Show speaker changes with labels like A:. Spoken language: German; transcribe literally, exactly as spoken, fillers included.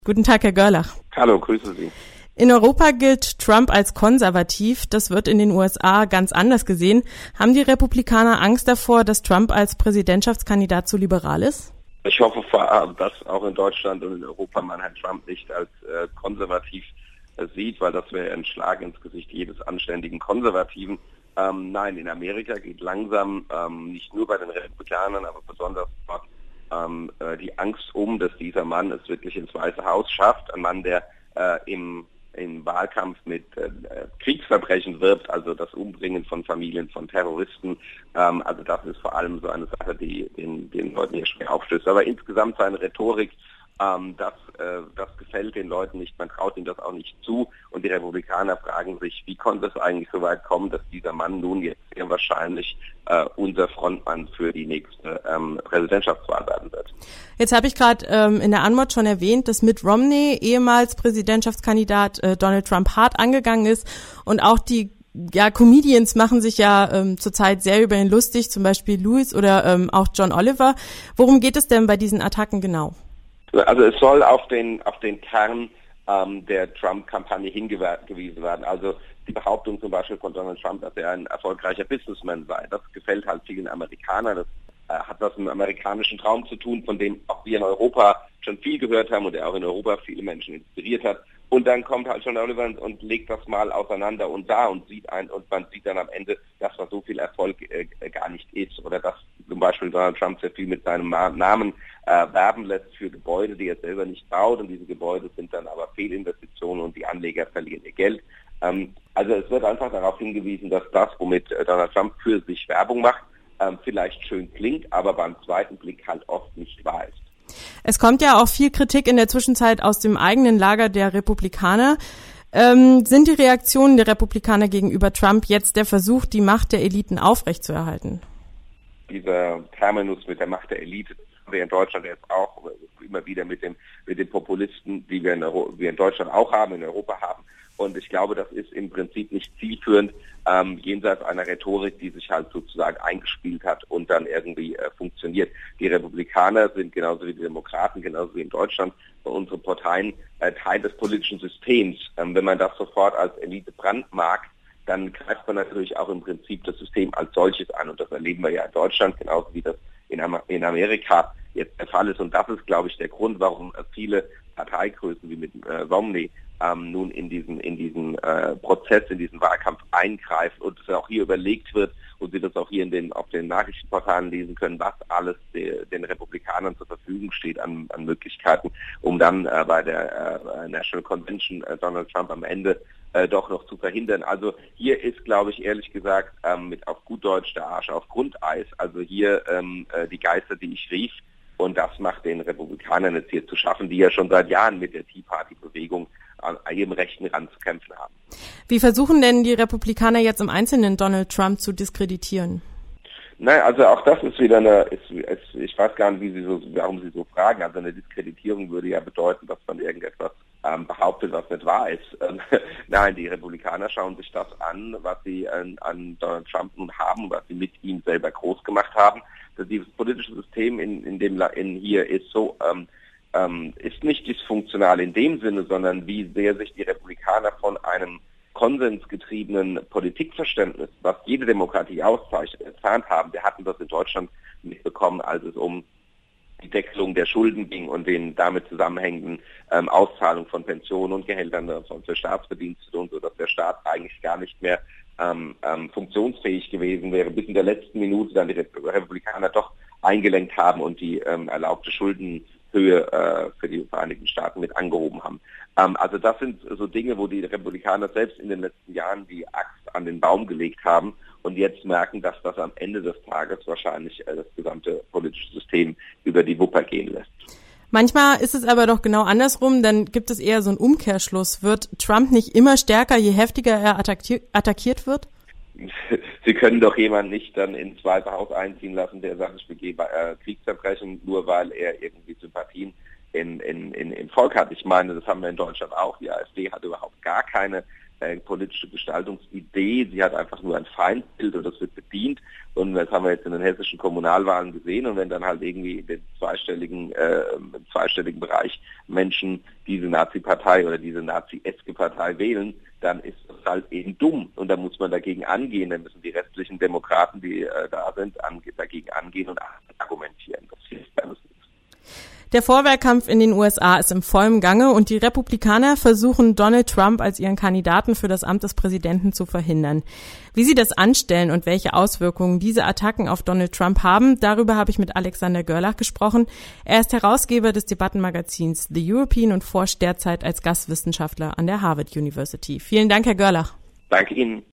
A: Guten Tag, Herr Görlach.
B: Hallo, grüße Sie.
A: In Europa gilt Trump als konservativ. Das wird in den U S A ganz anders gesehen. Haben die Republikaner Angst davor, dass Trump als Präsidentschaftskandidat zu liberal ist?
B: Ich hoffe vor allem, dass auch in Deutschland und in Europa man Herrn Trump nicht als äh, konservativ äh, sieht, weil das wäre ein Schlag ins Gesicht jedes anständigen Konservativen. Ähm, nein, in Amerika geht langsam, ähm, nicht nur bei den Republikanern, aber besonders dort ähm, äh, die Angst um, dass dieser Mann es wirklich ins Weiße Haus schafft. Ein Mann, der äh, im im Wahlkampf mit äh, Kriegsverbrechen wirbt, also das Umbringen von Familien von Terroristen. Ähm, also das ist vor allem so eine Sache, die den, den Leuten hier schwer aufstößt. Aber insgesamt seine Rhetorik, ähm, das, äh, das gefällt den Leuten nicht. Man traut ihm das auch nicht zu. Und die Republikaner fragen sich, wie konnte es eigentlich so weit kommen, dass dieser Mann nun jetzt sehr wahrscheinlich äh, unser Frontmann für die nächste ähm, Präsidentschaftswahl werden wird.
A: Jetzt habe ich gerade ähm, in der Anmod schon erwähnt, dass Mitt Romney, ehemals Präsidentschaftskandidat, äh, Donald Trump hart angegangen ist. Und auch die ja, Comedians machen sich ja ähm, zurzeit sehr über ihn lustig, zum Beispiel Louis oder ähm, auch John Oliver. Worum geht es denn bei diesen Attacken genau?
B: Also es soll auf den auf den Kern ähm, der Trump-Kampagne hingewiesen werden. Also die Behauptung zum Beispiel von Donald Trump, dass er ein erfolgreicher Businessman sei, das gefällt halt vielen Amerikanern. Das äh, hat was mit dem amerikanischen Traum zu tun, von dem auch wir in Europa schon viel gehört haben und der auch in Europa viele Menschen inspiriert hat. Und dann kommt halt John Oliver und legt das mal auseinander und da und sieht ein und man sieht dann am Ende, dass da so viel Erfolg äh, gar nicht ist oder dass zum Beispiel Donald Trump sehr viel mit seinem Namen äh, werben lässt für Gebäude, die er selber nicht baut und diese Gebäude sind dann aber Fehlinvestitionen und die Anleger verlieren ihr Geld. Ähm, also es wird einfach darauf hingewiesen, dass das, womit äh, Donald Trump für sich Werbung macht, ähm, vielleicht schön klingt, aber beim zweiten Blick halt oft nicht wahr ist.
A: Es kommt ja auch viel Kritik in der Zwischenzeit aus dem eigenen Lager der Republikaner. Ähm, sind die Reaktionen der Republikaner gegenüber Trump jetzt der Versuch, die Macht der Eliten aufrechtzuerhalten?
B: Dieser Terminus mit der Macht der Elite, das wir in Deutschland jetzt auch immer wieder mit dem mit den Populisten, die wir in, Euro, wir in Deutschland auch haben, in Europa haben. Und ich glaube, das ist im Prinzip nicht zielführend, ähm, jenseits einer Rhetorik, die sich halt sozusagen eingespielt hat und dann irgendwie äh, funktioniert. Die Republikaner sind genauso wie die Demokraten, genauso wie in Deutschland, bei unseren Parteien äh, Teil des politischen Systems. Ähm, wenn man das sofort als Elite brandmarkt, dann greift man natürlich auch im Prinzip das System als solches an. Und das erleben wir ja in Deutschland, genauso wie das in, Am- in Amerika jetzt der Fall ist. Und das ist, glaube ich, der Grund, warum äh, viele Parteigrößen wie mit äh, Romney ähm, nun in diesen in diesen äh, Prozess, in diesen Wahlkampf eingreifen und es auch hier überlegt wird und Sie das auch hier in den auf den Nachrichtenportalen lesen können, was alles de, den Republikanern zur Verfügung steht an, an Möglichkeiten, um dann äh, bei der äh, National Convention äh, Donald Trump am Ende äh, doch noch zu verhindern. Also hier ist, glaube ich, ehrlich gesagt, ähm, mit auf gut Deutsch der Arsch auf Grundeis. Also hier ähm, äh, die Geister, die ich rief. Und das macht den Republikanern jetzt hier zu schaffen, die ja schon seit Jahren mit der Tea Party-Bewegung an ihrem rechten Rand zu kämpfen haben.
A: Wie versuchen denn die Republikaner jetzt im Einzelnen Donald Trump zu diskreditieren?
B: Nein, also auch das ist wieder eine, ist, ist, ich weiß gar nicht, wie Sie so, warum Sie so fragen. Also eine Diskreditierung würde ja bedeuten, dass man irgendetwas ähm, behauptet, was nicht wahr ist. Ähm, nein, die Republikaner schauen sich das an, was sie an, an Donald Trump nun haben, was sie mit ihm selber groß gemacht haben. Das dieses politische System in, in dem in hier ist so ähm, ähm, ist nicht dysfunktional in dem Sinne, sondern wie sehr sich die Republikaner von einem konsensgetriebenen Politikverständnis, was jede Demokratie auszeichnet, entfernt haben. Wir hatten das in Deutschland mitbekommen, als es um die Deckelung der Schulden ging und den damit zusammenhängenden ähm, Auszahlung von Pensionen und Gehältern von für Staatsbedienstete und so, dass der Staat eigentlich gar nicht mehr ähm, ähm, funktionsfähig gewesen wäre, bis in der letzten Minute dann die Republikaner doch eingelenkt haben und die ähm, erlaubte Schuldenhöhe äh, für die Vereinigten Staaten mit angehoben haben. Ähm, also das sind so Dinge, wo die Republikaner selbst in den letzten Jahren die Axt an den Baum gelegt haben und jetzt merken, dass das am Ende des Tages wahrscheinlich äh, das gesamte politische System über die Wupper gehen lässt.
A: Manchmal ist es aber doch genau andersrum, dann gibt es eher so einen Umkehrschluss. Wird Trump nicht immer stärker, je heftiger er attackiert, attackiert wird?
B: Sie können doch jemanden nicht dann ins Weiße Haus einziehen lassen, der sagt, ich begehe äh, Kriegsverbrechen, nur weil er irgendwie Sympathien in, in, in, im Volk hat. Ich meine, das haben wir in Deutschland auch. Die AfD hat überhaupt gar keine äh, politische Gestaltungsidee. Sie hat einfach nur ein Feindbild und das wird bedient. Und das haben wir jetzt in den hessischen Kommunalwahlen gesehen. Und wenn dann halt irgendwie in den zweistelligen, äh, im zweistelligen Bereich Menschen diese Nazi-Partei oder diese nazi-eske Partei wählen, dann ist das halt eben dumm. Und da muss man dagegen angehen. Dann müssen die restlichen Demokraten, die äh, da sind, an, dagegen angehen und argumentieren. Das hilft alles nicht.
A: Der Vorwahlkampf in den U S A ist im vollen Gange und die Republikaner versuchen, Donald Trump als ihren Kandidaten für das Amt des Präsidenten zu verhindern. Wie sie das anstellen und welche Auswirkungen diese Attacken auf Donald Trump haben, darüber habe ich mit Alexander Görlach gesprochen. Er ist Herausgeber des Debattenmagazins The European und forscht derzeit als Gastwissenschaftler an der Harvard University. Vielen Dank, Herr Görlach.
B: Danke Ihnen.